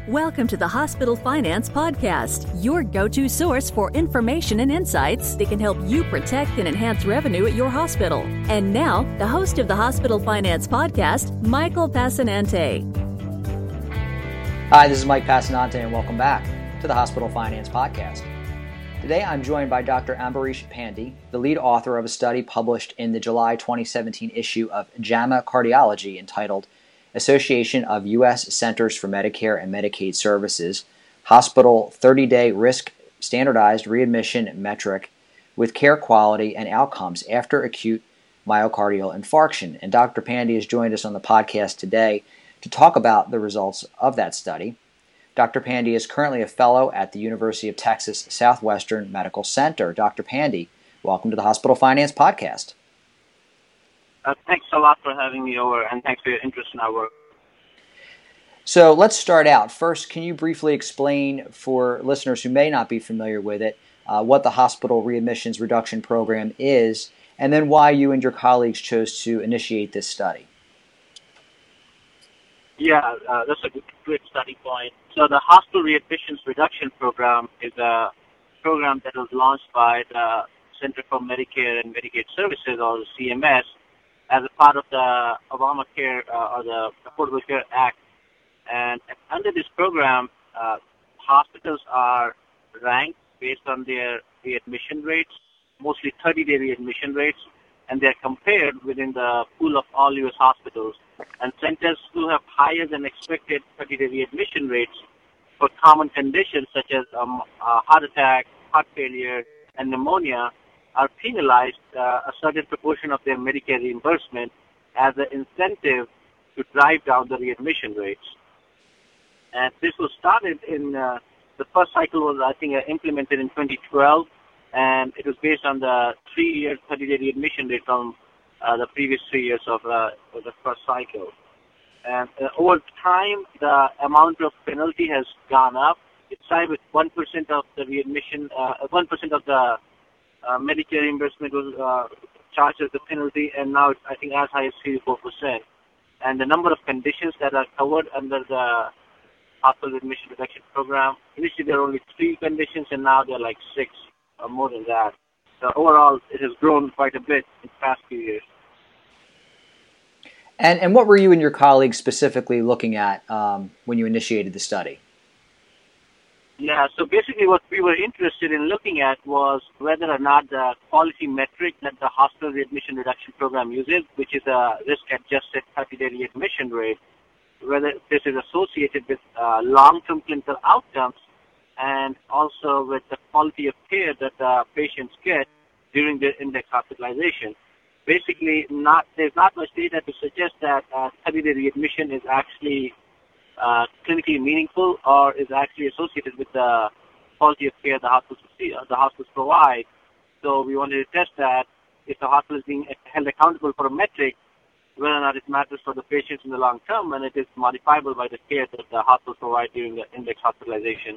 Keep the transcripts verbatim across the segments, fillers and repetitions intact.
Welcome to the Hospital Finance Podcast, your go-to source for information and insights that can help you protect and enhance revenue at your hospital. And now, the host of the Hospital Finance Podcast, Michael Passanante. Hi, this is Mike Passanante, and welcome back to the Hospital Finance Podcast. Today, I'm joined by Doctor Ambarish Pandey, the lead author of a study published in the July twenty seventeen issue of JAMA Cardiology entitled Association of U S Centers for Medicare and Medicaid Services, Hospital thirty-day Risk Standardized Readmission Metric with Care Quality and Outcomes After Acute Myocardial Infarction. And Doctor Pandey has joined us on the podcast today to talk about the results of that study. Doctor Pandey is currently a fellow at the University of Texas Southwestern Medical Center. Doctor Pandey, welcome to the Hospital Finance Podcast. Uh, thanks a lot for having me over, and thanks for your interest in our work. So let's start out. First, can you briefly explain for listeners who may not be familiar with it, uh, what the Hospital Readmissions Reduction Program is, and then why you and your colleagues chose to initiate this study? Yeah, uh, that's a great study point. So the Hospital Readmissions Reduction Program is a program that was launched by the Center for Medicare and Medicaid Services, or the C M S, as a part of the Obamacare uh, or the Affordable Care Act. And under this program, uh, hospitals are ranked based on their readmission rates, mostly thirty-day readmission rates, and they're compared within the pool of all U S hospitals. And centers who have higher than expected thirty-day readmission rates for common conditions such as um, uh, heart attack, heart failure, and pneumonia are penalized uh, a certain proportion of their Medicare reimbursement as an incentive to drive down the readmission rates. And this was started in, uh, the first cycle was, I think, uh, implemented in twenty twelve, and it was based on the three-year thirty-day readmission rate from uh, the previous three years of, uh, of the first cycle. And uh, over time, the amount of penalty has gone up. It started with one percent of the readmission, uh, one percent of the Uh, Medicare reimbursement was uh, charged as the penalty, and now it's, I think, as high as three to four percent. And the number of conditions that are covered under the Hospital Readmission Reduction Program, initially there were only three conditions, and now there are like six or more than that. So overall, it has grown quite a bit in the past few years. And, and what were you and your colleagues specifically looking at um, when you initiated the study? Yeah, so basically what we were interested in looking at was whether or not the quality metric that the Hospital Readmission Reduction Program uses, which is a risk-adjusted thirty-day readmission rate, whether this is associated with uh, long-term clinical outcomes and also with the quality of care that the patients get during their index hospitalization. Basically, not there's not much data to suggest that uh, thirty-day readmission is actually Uh, clinically meaningful or is actually associated with the quality of care the hospitals, uh, the hospitals provide. So we wanted to test that if the hospital is being held accountable for a metric, whether or not it matters for the patients in the long term, and it is modifiable by the care that the hospitals provide during the index hospitalization.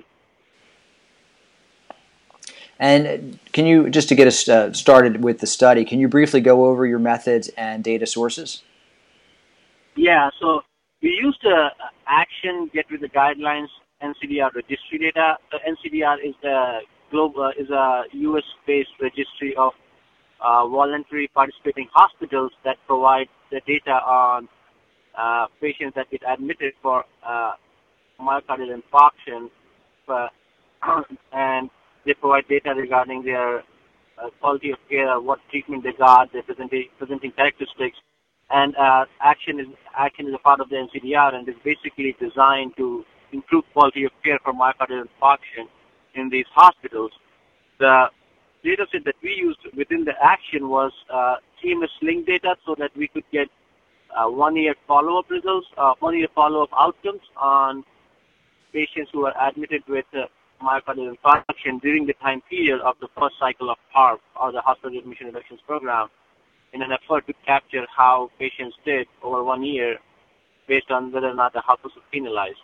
And can you, just to get us uh, started with the study, can you briefly go over your methods and data sources? Yeah, so we used uh, Action Get With The Guidelines N C D R registry data. The N C D R is the global uh, is a U S-based registry of uh, voluntary participating hospitals that provide the data on uh, patients that get admitted for uh, myocardial infarction, uh, and they provide data regarding their uh, quality of care, what treatment they got, their presenting, presenting characteristics. And uh, Action is Action is a part of the N C D R and is basically designed to improve quality of care for myocardial infarction in these hospitals. The data set that we used within the Action was uh, C M S link data, so that we could get uh, one-year follow-up results, uh, one-year follow-up outcomes on patients who are admitted with uh, myocardial infarction during the time period of the first cycle of H A R P, or the Hospital Readmission Reductions Program, in an effort to capture how patients did over one year based on whether or not the hospitals were penalized.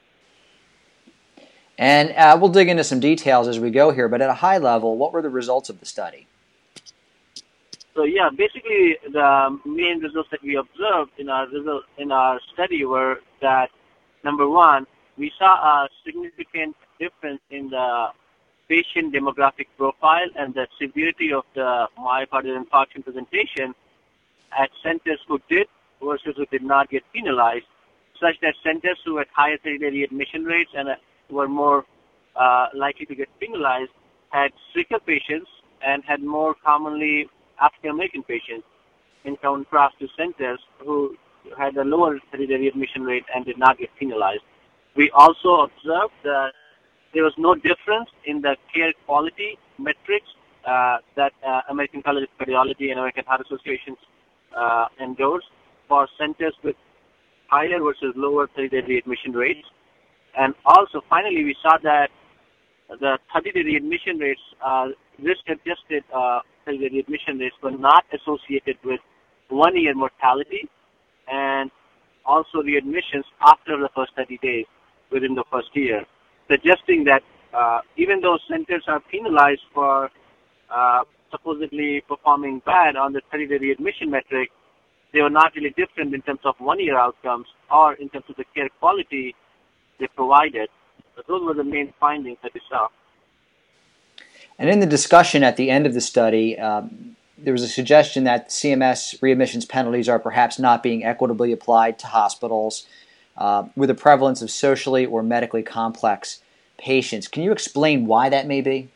And uh, we'll dig into some details as we go here, but at a high level, what were the results of the study? So yeah, basically the main results that we observed in our result, in our study were that, number one, we saw a significant difference in the patient demographic profile and the severity of the myocardial infarction presentation at centers who did versus who did not get penalized, such that centers who had higher thirty-day readmission rates and uh, were more uh, likely to get penalized had sicker patients and had more commonly African-American patients, in contrast to centers who had a lower thirty-day readmission rate and did not get penalized. We also observed that there was no difference in the care quality metrics uh, that uh, American College of Cardiology and American Heart Association uh, endorsed for centers with higher versus lower thirty-day readmission rates. And also, finally, we saw that the thirty-day readmission rates, uh, risk-adjusted uh, thirty-day readmission rates, were not associated with one-year mortality and also readmissions after the first thirty days within the first year, suggesting that uh, even though centers are penalized for uh, supposedly performing bad on the thirty-day readmission metric, they were not really different in terms of one-year outcomes or in terms of the care quality they provided. So those were the main findings that we saw. And in the discussion at the end of the study, um, there was a suggestion that C M S readmissions penalties are perhaps not being equitably applied to hospitals uh, with a prevalence of socially or medically complex patients. Can you explain why that may be?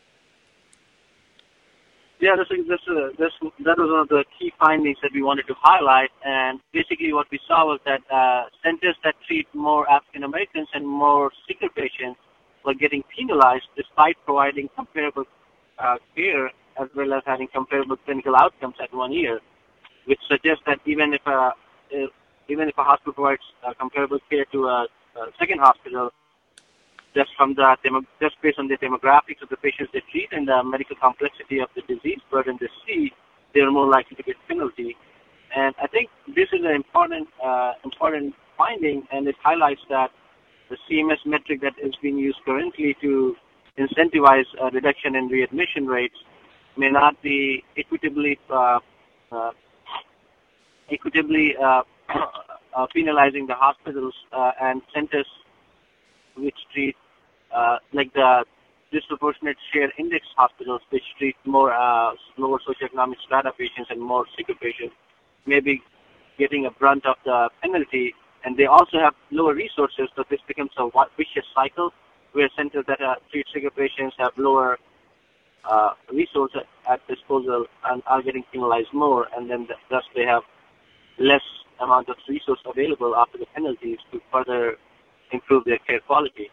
Yeah, this, this, uh, this, that was one of the key findings that we wanted to highlight. And basically what we saw was that uh, centers that treat more African Americans and more sicker patients were getting penalized despite providing comparable uh, care as well as having comparable clinical outcomes at one year, which suggests that even if a, if, even if a hospital provides uh, comparable care to a, a second hospital, just from the demo, just based on the demographics of the patients they treat and the medical complexity of the disease burden they see, they are more likely to get penalty. And I think this is an important uh, important finding, and it highlights that the C M S metric that is being used currently to incentivize a reduction in readmission rates may not be equitably uh, uh, equitably uh, uh, penalizing the hospitals uh, and centers which treat uh, like the disproportionate share index hospitals, which treat more uh, lower socioeconomic strata patients and more sicker patients, may be getting a brunt of the penalty. And they also have lower resources, so this becomes a vicious cycle where centers that uh, treat sicker patients have lower uh, resources at disposal and are getting penalized more, and then thus they have less amount of resource available after the penalties to further improve their care quality.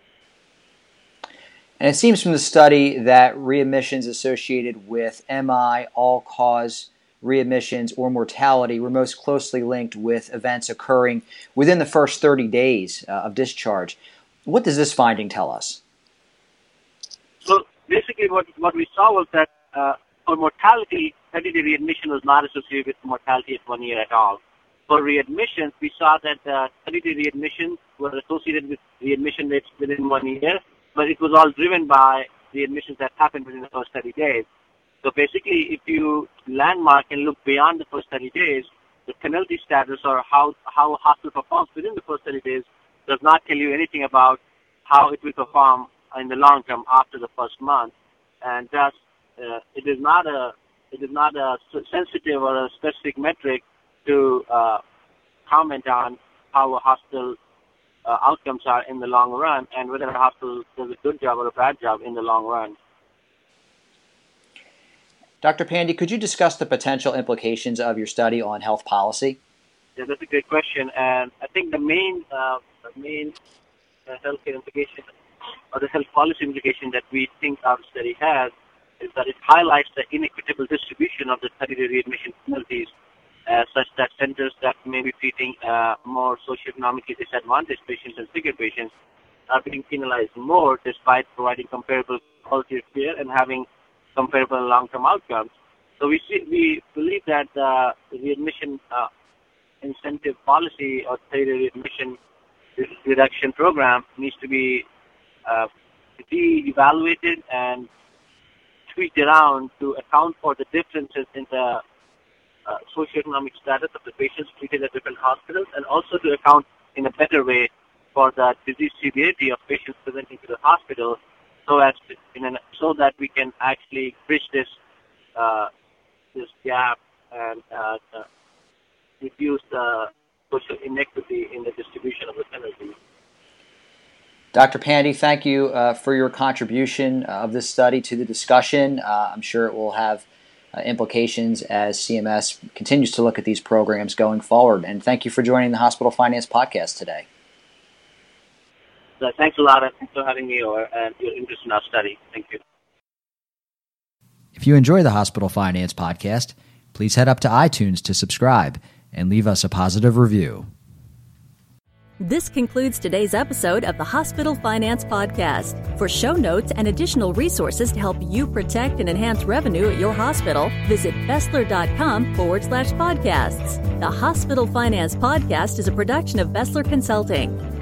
And it seems from the study that readmissions associated with M I, all-cause readmissions, or mortality were most closely linked with events occurring within the first thirty days uh, of discharge. What does this finding tell us? So basically what, what we saw was that uh, for mortality, thirty-day readmission was not associated with mortality at one year at all. For readmissions, we saw that uh, thirty-day readmissions were associated with readmission rates within one year, but it was all driven by the admissions that happened within the first thirty days. So basically, if you landmark and look beyond the first thirty days, the penalty status or how, how a hospital performs within the first thirty days does not tell you anything about how it will perform in the long term after the first month. And thus, uh, it is not a it is not a sensitive or a specific metric to uh, comment on how a hospital uh, outcomes are in the long run and whether a hospital does a good job or a bad job in the long run. Doctor Pandey, could you discuss the potential implications of your study on health policy? Yeah, that's a great question, and I think the main uh, the main uh, healthcare implication or the health policy implication that we think our study has is that it highlights the inequitable distribution of the thirty-day readmission penalties, uh, such that centers that may be treating uh, more socioeconomically disadvantaged patients and sicker patients are being penalized more despite providing comparable quality of care and having comparable long-term outcomes. So we see, we believe that uh, the readmission uh, incentive policy or thirty-day readmission reduction program needs to be uh, re-evaluated and tweaked around to account for the differences in the uh, socioeconomic status of the patients treated at different hospitals, and also to account in a better way for the disease severity of patients presenting to the hospital, so as to, in an, so that we can actually bridge this uh, this gap and uh, uh, reduce the social inequity in the distribution of the penalty. Doctor Pandey, thank you uh, for your contribution of this study to the discussion. Uh, I'm sure it will have uh, implications as C M S continues to look at these programs going forward. And thank you for joining the Hospital Finance Podcast today. So thanks a lot, and thanks for having me over and your interest in our study. Thank you. If you enjoy the Hospital Finance Podcast, please head up to iTunes to subscribe and leave us a positive review. This concludes today's episode of the Hospital Finance Podcast. For show notes and additional resources to help you protect and enhance revenue at your hospital, visit Bessler.com forward slash podcasts. The Hospital Finance Podcast is a production of Bessler Consulting.